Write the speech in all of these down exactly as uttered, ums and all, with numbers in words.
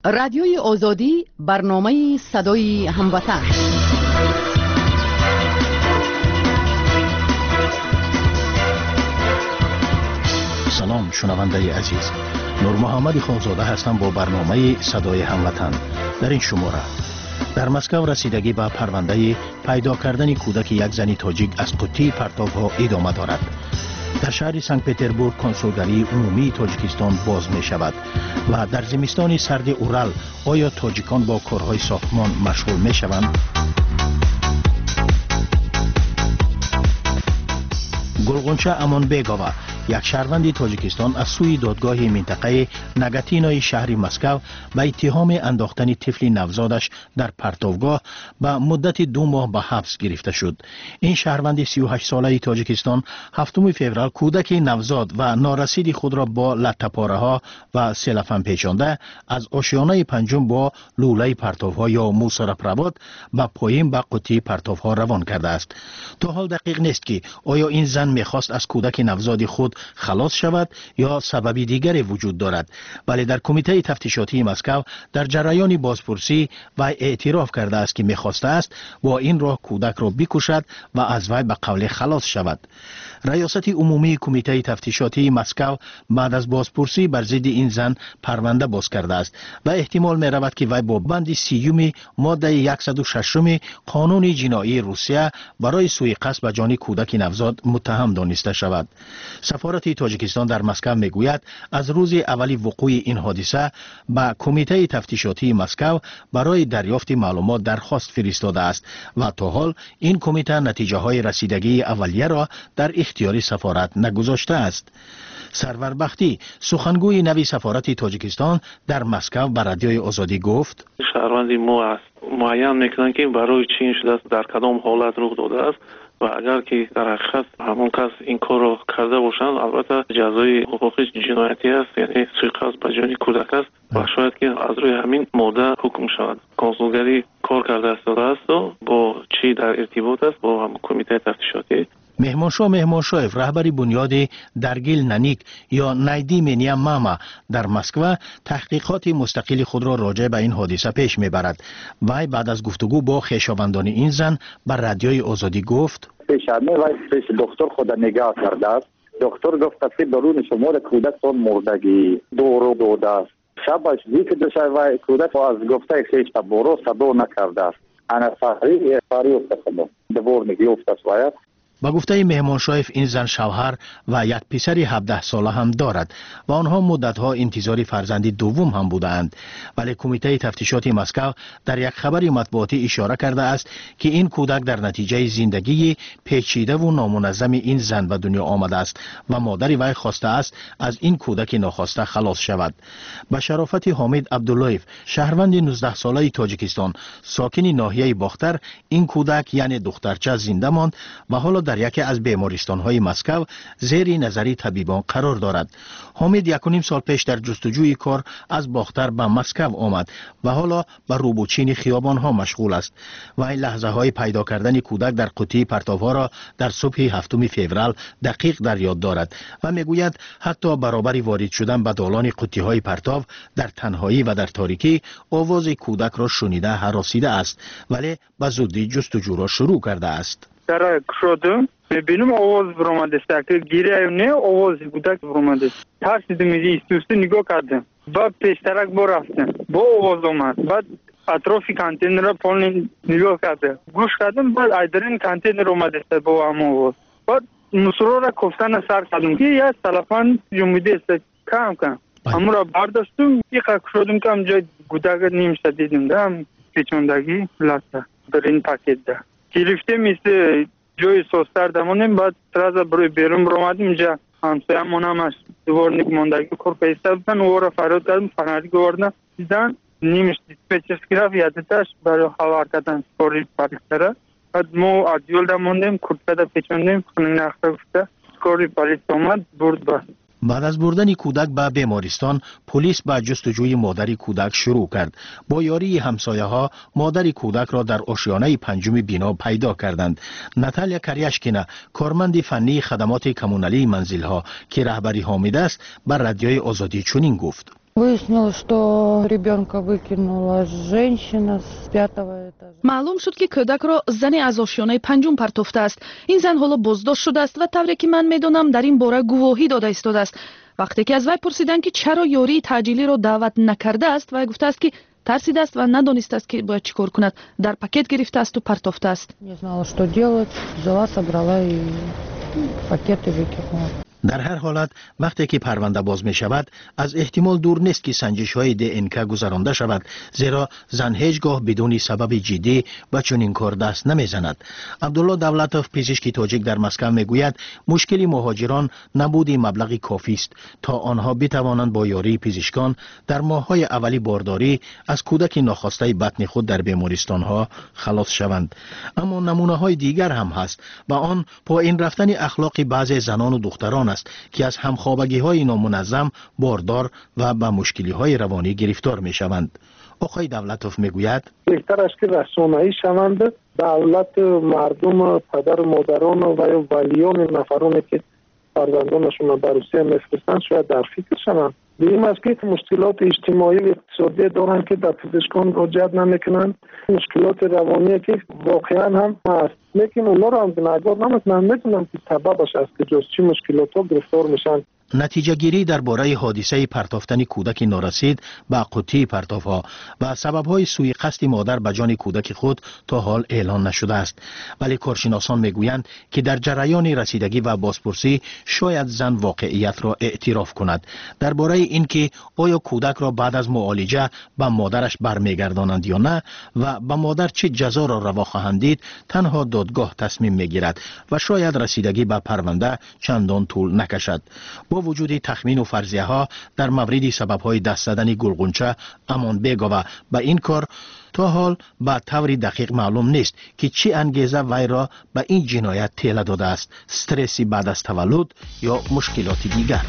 رادیوی آزادی برنامه صدای هموطن. سلام شنونده عزیز، نور محمد خانزاده هستم با برنامه صدای هموطن. در این شماره در مسکو رسیدگی به پرونده پیدا کردن کودک یک زنی تاجیک از قطی پرتاب‌ها ادامه دارد. در شهر سنت پتربورگ کنسولگری عمومی تاجیکستان باز می شود و در زمستان سرد اورال آیا تاجیکان با کارهای ساختمان مشغول می شوند؟ گلغنچه امانبگووا، یک شهروند تاجیکستان از سوی دادگاه منطقه نگاتینای شهر مسکو به اتهام انداختن طفل نوزادش در پرتوگاه به مدت دو ماه به حبس گرفته شد. این شهروند سی و هشت ساله تاجیکستان هفتم فوریه کودک نوزاد و نارسید خود را با لطه‌پاره ها و سلفن پیچانده از آشیانه پنجم با لوله پرتوها یا موسراپراباد به پایین به قطی پرتوها روان کرده است. تا حال دقیق نیست که آیا این زن میخواست از کودک نوزاد خود خلاص شود یا سببی دیگری وجود دارد، ولی در کمیته تفتیشاتی مسکو در جریان بازپرسی و اعتراف کرده است که میخواسته است با این راه کودک را بکشد و از وی به قول خلاص شود. ریاست عمومی کمیته تفتیشاتی مسکو بعد از بازپرسی بر ضد این زن پرونده باز کرده است و احتمال می رود که وی با بند سیوم ماده صد و شش قانون جنایی روسیه برای سوء قصد به جان کودک نوزاد متهم دانسته شود. سفارت تاجیکستان در مسکو میگوید از روز اولی وقوع این حادثه به کمیته تفتیشاتی مسکو برای دریافت معلومات درخواست فرستاده است و تا حال این کمیته نتیجه های رسیدگی اولیه را در اختیار سفارت نگذاشته است. سرور بختی، سخنگوی نوی سفارت تاجیکستان در مسکو به رادیوی آزادی گفت: شهروندی ما است معین میکنن که برای چی این شده است، در کدام حالت رخ داده است و اگر که در حقیقت همون کس این کار رو کرده باشند البته جزای حقوقی جنایتی است، یعنی سوء قصد به جان کودک است و شاید که از روی همین ماده حکم شود. کنسولگری کار کرده است است و با چی در ارتباط است با هم کمیته تفتیشاتی. مهمانشاه مهمانشاهف رهبر بنیاد درگیل ننیک یا نیدی منیا ماما در مسکو تحقیقات مستقل خود را راجع به این حادثه پیش میبرد. وی بعد از گفتگو با خویشاوندان این زن بر رادیوی آزادی گفت: پیشانی وی پیش دکتر خود نگاه کرده است. دکتر گفت که درون شمار کودک سون مردگی دورو داده است. شبش دیگه دوشای وی کودک از گفته خویش تا برو صدو نکرده است. انا فاری فاری افتاد دور میگی افتاد وی. با گفته مهمانشاهف این زن شوهر و یک پسر هفده ساله هم دارد و آنها مدتها انتظار فرزند دوم هم بودند، ولی کمیته تفتیشات مسکو در یک خبر مطبوعاتی اشاره کرده است که این کودک در نتیجه زندگی پیچیده و نامنظم این زن به دنیا آمده است و مادر وی خواسته است از این کودک ناخواسته خلاص شود. با شرافت حامد عبداللهیف، شهروند نوزده ساله تاجیکستان ساکن ناحیه باختر، این کودک یعنی دخترچه زنده ماند و حالا در یکی از بیمارستان‌های مسکو زیر نظر طبیبان قرار دارد. حامد یک و نیم سال پیش در جستجوی کار از باختر به مسکو آمد و حالا به روبوچین خیابان‌ها مشغول است و این لحظه های پیدا کردن کودک در قطی پرتوها را در صبح هفتم فوریه دقیق در یاد دارد و میگوید حتی برابر وارد شدن به دالان قطی‌های پرتو در تنهایی و در تاریکی آواز کودک را شنیده هراسیده است، ولی به زودی جستجو را شروع کرده است. در کشودم میبینم آواز برآمده است که گیره نه آواز کودک برآمده است. ترسیدم میگی استوسته نگاه کردم بعد پیشترک با رفتم با آواز اومد بعد اطراف کانتین را پایین نگاه کردم گوش کردم بعد ایدرین کانتین را اومده است با هم آواز بعد مسرور را کفتن سر کردم که یک تلفن جمعیده است کم کم همون را برداشتم یک کشودم که هم جای کودک نیم شدیدم دم پیچوندگی لسته در این پاکت ده گرفته میشه جای سوستر دمونیم بعد تراز برای بیرون برآمدیم اینجا همسایه من هم از دوباره نیک ماندگی کار پیسته بودن او را فراد کردم فناری گوردن دیدن نیمش دیسپیچرز گرفت یادتش برای حوار کردن سکوری پالیستره بعد ما عدیول دموندیم کرد پیچوندیم خونین اخته گفته سکوری پالیست آمد برد بست. بعد از بردن کودک به بیمارستان، پلیس به جستجوی مادر کودک شروع کرد. با یاری همسایه ها مادر کودک را در آشیانه پنجم بنا پیدا کردند. ناتالیا کریاشکینا، کارمند فنی خدمات کمونالی منزل ها که رهبری حامد است، بر رادیوی آزادی چنین گفت: Выяснилось, что ребенка выкинула женщина с пятого этажа. معلوم شد که کودک را زنی از آشیانه پنجم پرتافته است. این زن حالا بازداشت شده است و طوری که من میدونم در این باره گواهی داده ایستاده است. وقتی که از وی پرسیدند که چرا یاری تعجیلی را دعوت نکرده است، وی گفته است که ترسیده است و ندانسته است که باید چیکار کند. در پاکت گرفته است و پرتافته است. Не знала, что делать. Взяла, собрала и пакеты выкинула. در هر حالت وقتی که پرونده باز می شود از احتمال دور نیست که سنجش های دی ان که گذرانده شود، زیرا زن هیچگاه بدون سبب جدی به چنین کار دست نمی زند. عبدالله دولتوف پزشک تاجیک در مسکو می گوید مشکل مهاجران نبود مبلغی کافی است تا آنها بتوانند با یاری پزشکان در ماه های اولی بارداری از کودک ناخواسته بطن خود در بیمارستان ها خلاص شوند. اما نمونه های دیگر هم هست و آن پایین رفتن اخلاق بعضی زنان و دختران است که از همخوابگی های نامنظم باردار و به مشکلی های روانی گرفتار می شوند. آقای دولتوف می گوید بهتر است که رسانه‌ای شوند، دولت، مردم، پدر و مادران و یا ولیان نفرانی که فرزندانشون را در روسیه میفرستند شاید در فکر شوند. دیدیم است که مشکلات اجتماعی و اقتصادی دارند که در پزشکان مراجعت نمیکنند، مشکلات روانی که واقعا هم هست، لیکن اونا را هم گناهکار نمیکنند. میدونم که سببش است که جز چی مشکلات ها گرفتار میشن. نتیجه گیری درباره حادثه پرتافتن کودک نارسید به قوطی پرتافها و سبب‌های سوء قصد مادر به جان کودک خود تا حال اعلان نشده است، ولی کارشناسان میگویند که در جریان رسیدگی و بازپرسی شاید زن واقعیت را اعتراف کند. درباره اینکه آیا کودک را بعد از معالجه به مادرش برمیگردانند یا نه و به مادر چه جزا را روا خواهند دید، تنها دادگاه تصمیم میگیرد و شاید رسیدگی به پرونده چندان طول نکشد. با وجود تخمین و فرضیه ها در مورد سبب های دست زدن گلگونچه امان بگوه به این کار تا حال به طور دقیق معلوم نیست که چی انگیزه وی را به این جنایت تیله داده است، استرسی بعد از تولد یا مشکلات دیگر.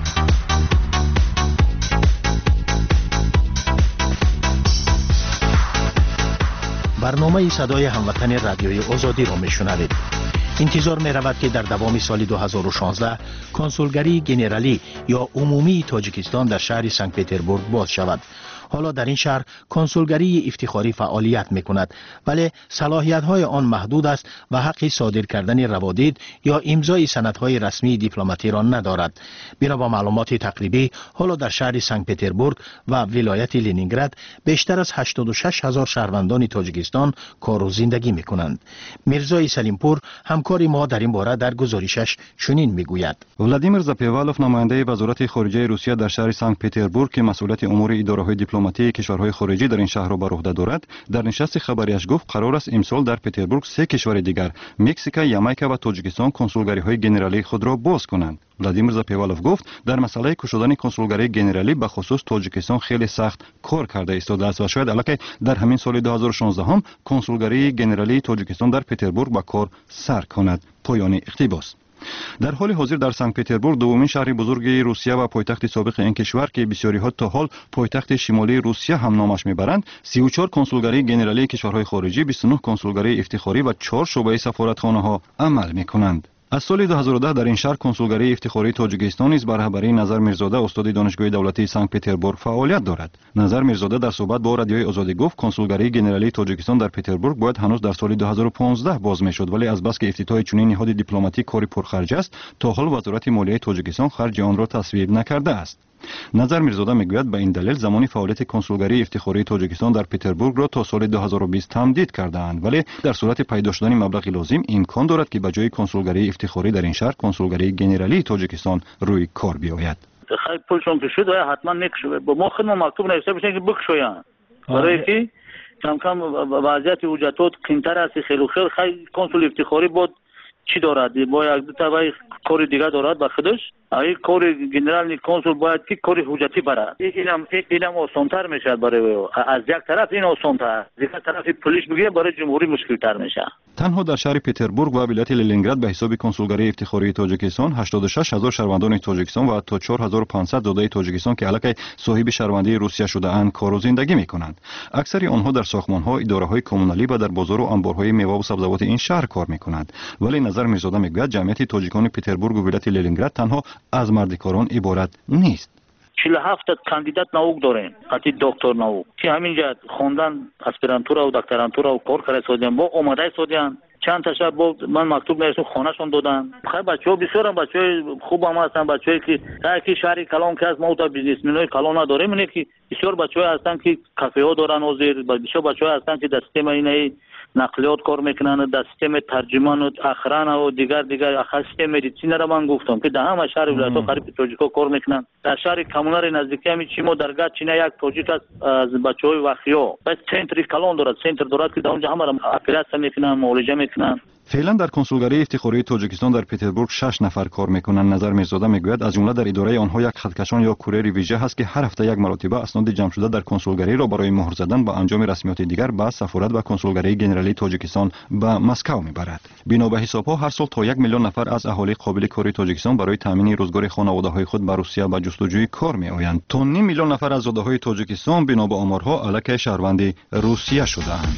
برنامه صدای هموطن رادیوی آزادی را میشنوید. انتظار می رود که در دوام سال دو هزار و شانزده کنسولگری گنرالی یا عمومی تاجیکستان در شهر سنت پترزبورگ باز شود. حالا در این شهر کنسولگری افتخاری فعالیت می کند، ولی صلاحیت های آن محدود است و حق صادر کردن روادید یا امضای سندهای رسمی دیپلماتی را ندارد. بنا به معلومات تقریبی حالا در شهر سنت پترزبورگ و ولایت لنینگراد بیشتر از هشتاد و شش هزار شهروندان تاجیکستان کار و زندگی می کنند. میرزای سلیمپور همکار ما در این باره در گزارشش چنین می گوید. ولادیمیر زاپیوالوف نماینده وزارت خارجه روسیه در شهر سنت پترزبورگ که مسئولیت امور اداره‌های دیپلماتی کشورهای خارجی در این شهر را بر عهده دارد، در نشست خبریش گفت قرار است امسال در پترزبورگ سه کشور دیگر مکزیک، یامایکا و تاجیکستان کنسولگری‌های گنرالی خود را باز کنند. ولادیمیر زاپیوالوف گفت در مسئله کشودن کنسولگری گنرالی به خصوص تاجیکستان خیلی سخت کار کرده ایستاده است و شاید البته در همین سال دو هزار و شانزده هم کنسولگری گنرالی تاجیکستان در پترزبورگ به کار سر کند. پایان اقتباس. در حال حاضر در سنت پترزبورگ دومین شهر بزرگ روسیه و پایتخت سابق این کشور که بسیاری ها تا حال پایتخت شمالی روسیه هم نامش میبرند، سی و چهار کنسولگری گنرالی کشورهای خارجی، بیست و نه کنسولگری افتخاری و چهار شعبه سفارتخانه ها عمل میکنند. از سال دو هزار و ده در این شهر کنسولگری افتخاری تاجیکستان نیز بر رهبری نظر میرزاده استاد دانشگاه دولتی سنت پترزبورگ فعالیت دارد. نظر میرزاده در صحبت با رادیوی آزادی گفت کنسولگری گنرالی تاجیکستان در پترزبورگ باید هنوز در سال دو هزار و پانزده باز میشد، ولی از بس که افتتاح چنین نهاد دیپلماتیک کاری پرخرج است تا حال وزارت مالیه تاجیکستان خرج آن را تصویب نکرده است. نظر میرزاده میگوید به این دلیل زمانی فعالیت کنسولگری افتخاری تاجیکستان در پترزبورگ را تا سال دو هزار و بیست تمدید کرده‌اند، ولی در صورت پیدا شدن مبلغ لازم امکان دارد که به جای کنسولگری افتخاری در این شهر کنسولگری گنرالی تاجیکستان روی کار بیاید. خیلی پولشون پیش شد و حتما نکشه با ما خدمت مکتوب نوشته بشه که بکشویان، برای که کم کم وضعیت وجودات قین‌تر است. خیلی خیلی خیلی کنسول افتخاری بود چی دارد؟ باید دو تا کار دیگه دارد با خودش. این کار گنرال کنسول باید که کار حجتی برد. اینم اینم آسان‌تر میشه برای از یک طرف این آسان‌تر، از یک طرف پلیس بگیره برای جمهوری مشکل‌تر میشه. تنها در شهر پترزبورگ و ولایت لنینگراد به حساب کنسولگری افتخاری تاجیکستان هشتاد و شش هزار شهروندان تاجیکستان و تا چهار هزار و پانصد زاده تاجیکستان که علاقه صاحب شهروندی روسیه شده اند کار و زندگی میکنند. اکثر آنها در ساختمان‌ها، اداره‌های کمونالی و در بازار و انبارهای میوه و سبزیجات این شهر کار میکنند. ولی نظر میرزاده میگوید جمعیت تاجیکان پترزبورگ و ولایت لنینگراد تنها از مردکاران عبارت نیست. چهل و هفت کاندیدات نوک داریم حتی دکتر نوک که همینجا خوندن اسپرانتورا و دکترانتورا و کار کرده سودیان با اومده سودیان چند تا شب بود من مکتوب نوشتم خونهشون دادن. خیلی بچه‌ها بسیار هم بچه‌های خوب هم هستن، بچه‌ای که یکی شهر کلان که از ما تا بیزنسمن‌های کلان نداریم اینه که بسیار بچه‌ها هستن که کافه‌ها دارن و زیر بسیار بچه‌ها هستن که در سیستم اینه نقلیات کار میکنن، در سیستم ترجمان و اخران و دیگر دیگر اخر سیستم مدیسین را من گفتم که در همه شهر ولایت‌ها قریب تاجیک‌ها کار میکنن. در شهر کمونار نزدیکی همین چیمو درگاه چینه یک تاجیک از بچه‌های وخیا بس سنتری کلان دارد، سنتر دارد که در اونجا همه را اپراسیون میکنن، معالجه میکنن. فعلا در کنسولگری افتخاری تاجیکستان در پتربورگ شش نفر کار میکنند. نظر میرزاده میگوید از جمله در اداره آنها یک خطکشان یا کوریر ویژه هست که هر هفته یک مرتبه اسناد جمع شده در کنسولگری را برای مهر زدن با انجام رسمیات دیگر به سفارت و کنسولگری گنرالی تاجیکستان به مسکو میبرد. بنا به حسابها هر سال تا یک میلیون نفر از اهالی قابل کاری تاجیکستان برای تامین روزگار خانواده‌های خود به روسیه به جستجوی کار میآیند. تا نیم میلیون نفر از زاده‌های تاجیکستان بنا به آمارها الکی شهروند روسیه شده‌اند.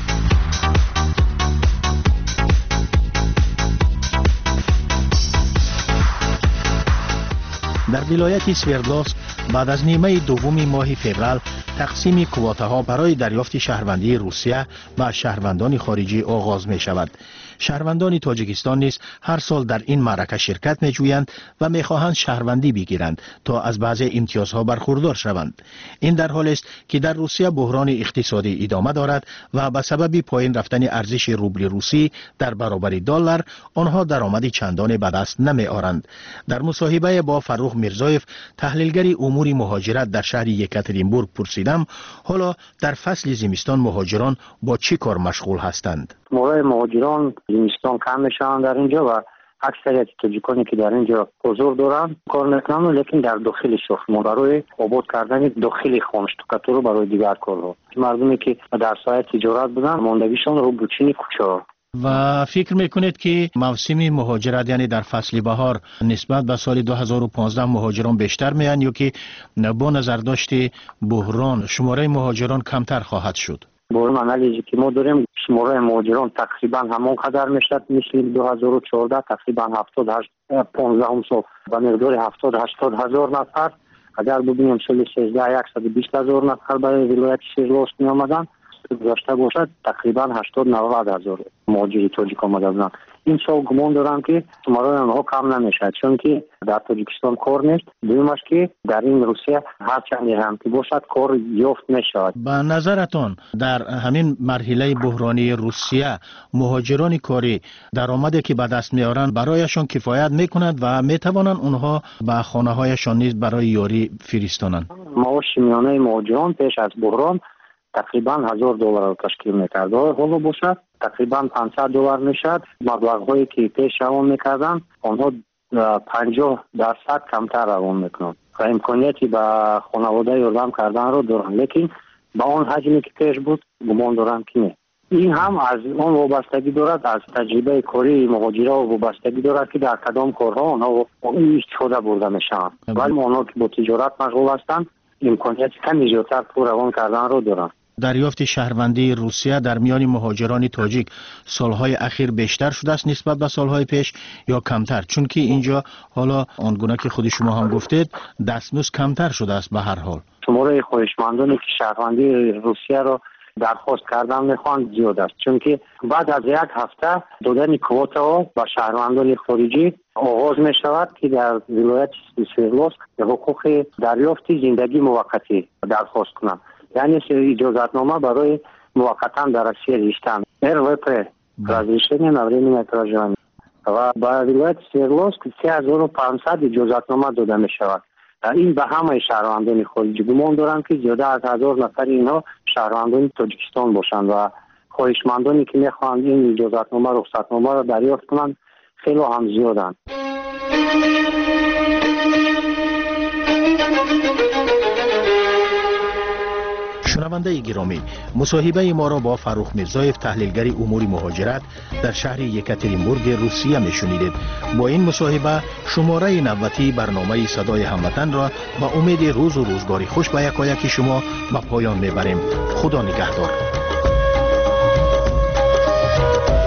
در ولایت سوردلوسک بعد از نیمه دوم ماه فوریه تقسیم کوتاها برای دریافت شهروندی روسیه و شهروندان خارجی آغاز می شود. شهروندان تاجیکستان نیز هر سال در این معرکه شرکت می جویند و می خواهند شهروندی بگیرند تا از بعضی امتیازها برخوردار شوند. این در حالی است که در روسیه بحران اقتصادی ادامه دارد و به سبب پایین رفتن ارزش روبل روسی در برابر دلار آنها درآمد چندان به دست نمی آورند. در مصاحبه با فروخ میرزایف تحلیلگر امور مهاجرت در شهر یکاترینبورگ پرسیدم حالا در فصل زمستان مهاجران با چی کار مشغول هستند؟ موضوع مهاجران زمستان کم میشن در اینجا و اکثریت تاجیکانی که در اینجا حضور دارن کار میکنن، لیکن در داخل شهر برای آباد کردن داخل خانشتوکاتور رو برای دیگر کارها مردمی که در سایه تجارت بودن ماندگیشان رو بچینی کوچه. و فکر میکنید که موسم مهاجرت یعنی در فصل بهار نسبت به سال دو هزار و پانزده مهاجران بیشتر میان یا که با نظر داشت بحران شماره مهاجران کمتر خواهد شد؟ با این انالیزی که ما داریم شماره مهاجران تقریبا همان قدر میشد مثل دو هزار و چهارده تقریبا هفتاد و هشت پانزده سال به مقدار هفتاد هشتاد هزار نفر. اگر ببینیم سال سیزده صد و بیست هزار نفر برای ولایت سوردلوسک می آمدن گذشته باشد تقریبا هشتاد نود هزار مهاجری تاجیک آمده بودند. این سال گمان دارم که شماره آنها کم نمیشد چون که در تاجیکستان کار نیست. دویمش که در این روسیه هر چند هم که باشد کار یافت نشود. به نظرتان در همین مرحله بحرانی روسیه مهاجران کاری درآمدی که به دست میارند برایشان کفایت میکند و میتوانند اونها به خانه هایشان نیز برای یاری فرستانند؟ معاش میانه مهاجران پیش از بحران تقریبا هزار دلار رو تشکیل میکرد. حالا باشد تقریبا پانصد دلار میشد. مبلغ‌هایی که پیش روان میکردن آنها پنجاه درصد کمتر روان میکنند و امکانیتی به خانواده یاردم کردن رو دارن، لیکن با آن حجمی که پیش بود گمان دارم که نه. این هم از آن وابستگی دارد، از تجربه کاری مهاجرا وابستگی دارد که در کدام کارها آنها استفاده برده میشن. ولی آنها که با تجارت مشغول هستند امکانیت کمی زیادتر پر روان کردن رو دارن. دریافت شهروندی روسیه در میان مهاجران تاجیک سالهای اخیر بیشتر شده است نسبت به سالهای پیش یا کمتر؟ چون که اینجا حالا آنگونه که خود شما هم گفتید دستمزد کمتر شده است. به هر حال شماره خواهشمندانی که شهروندی روسیه را درخواست کردن میخوان زیاد است، چون که بعد از یک هفته دادن کوتا با شهروندان خارجی آغاز می شود که در ولایت سوردلوسک حقوق دریافت زندگی موقتی درخواست کنند، یعنی اجازتنامه برای موقتا در روسیه داشتن РВП разрешение на временное проживание و با ولایت سوردلوسک سه هزار و پانصد اجازتنامه داده می شود. این به همه شهروندان خارجی گمان دارم که زیاده از هزار نفر اینها شهروندان تاجیکستان باشند و خواهشمندانی که میخواهند این اجازتنامه رخصتنامه را دریافت کنند خیلی هم زیادند. شنونده گرامی، مصاحبه ما را با فروخ میرزایف تحلیلگر امور مهاجرت در شهر یکاترینبورگ روسیه میشنیدید. با این مصاحبه شماره نوبتی برنامه صدای هموطن را با امید روز و روزگاری خوش به یکایک شما به پایان میبریم. خدا نگهدار.